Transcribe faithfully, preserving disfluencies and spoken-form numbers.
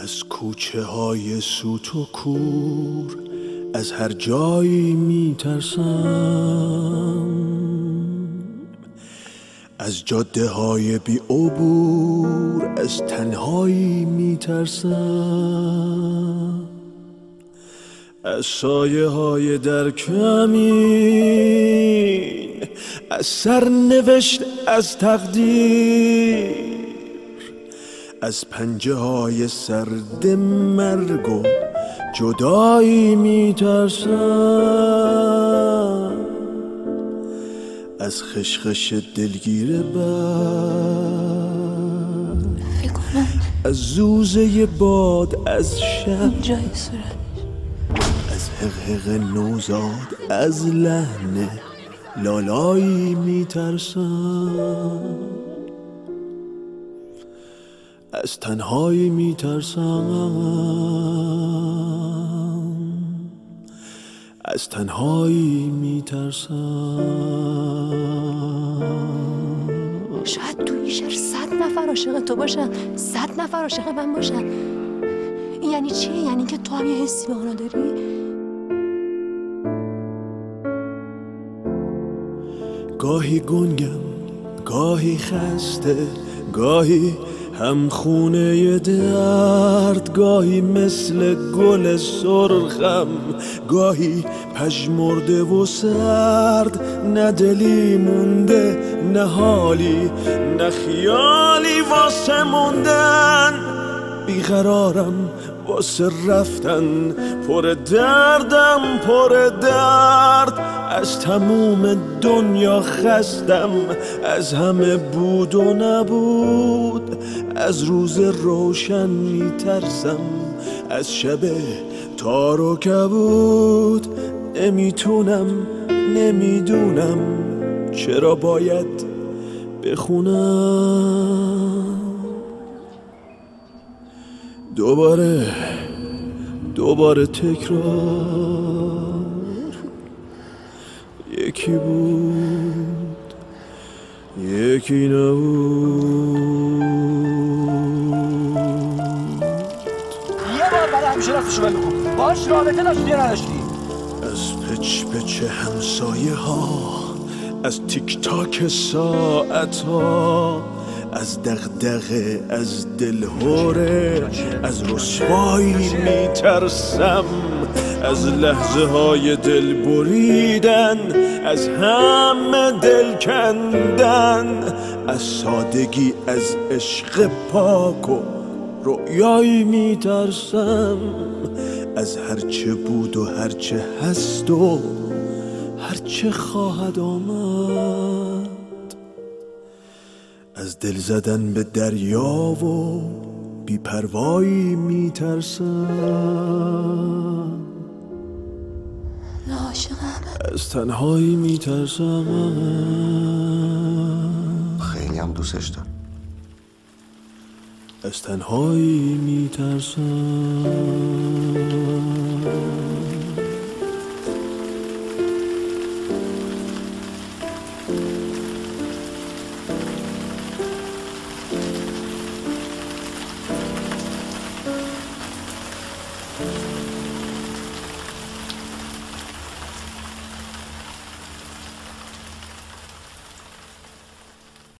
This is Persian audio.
از کوچه های سوت و کور از هر جایی میترسم، از جاده های بی عبور از تنهایی میترسم، از سایه های در کمین، از سرنوشت، از تقدیر، از پنجه های سرد مرگ و جدایی میترسم، از خشخش دلگیر باد، از زوزه باد، از شب، از حقحق نوزاد، از لحن لالایی میترسم، از تنهایی میترسم، از تنهایی میترسم. شاید تو این شهر صد نفر عاشق تو باشن، صد نفر عاشق من باشن. این یعنی چیه؟ یعنی که تو هم یه حسی به اونا داری؟ گاهی گنگم، گاهی خسته، گاهی هم خونه درد، گاهی مثل گل سرخم، گاهی پژمرده و سرد، نه دلی مونده، نه حالی، نه خیالی واسه موندن، بیقرارم واسه رفتن، پر دردم پر درد، از تموم دنیا خستم، از همه بود و نبود، از روز روشن میترسم، از شب تار و کبود، نمیتونم نمیدونم چرا باید بخونم. دوباره دوباره تکرار، یکی بود یکی نبود. یه بار برای همیشه رفتشو بلو کن، باش رابطه داشتی یا نداشتی؟ از پچ پچ همسایه ها، از تیک تاک ساعت ها، از دغدغه، از دلهوره، از رسوایی میترسم، از لحظه های دل بریدن، از همه دل کندن، از سادگی، از عشق پاک و رویایی میترسم، از هرچه بود و هرچه هست و هرچه خواهد آمد، از دل زدن به دریا و بی‌پروایی میترسم، عاشقم، از تنهایی میترسم. خیلی هم دوستش دارم. از تنهایی میترسم.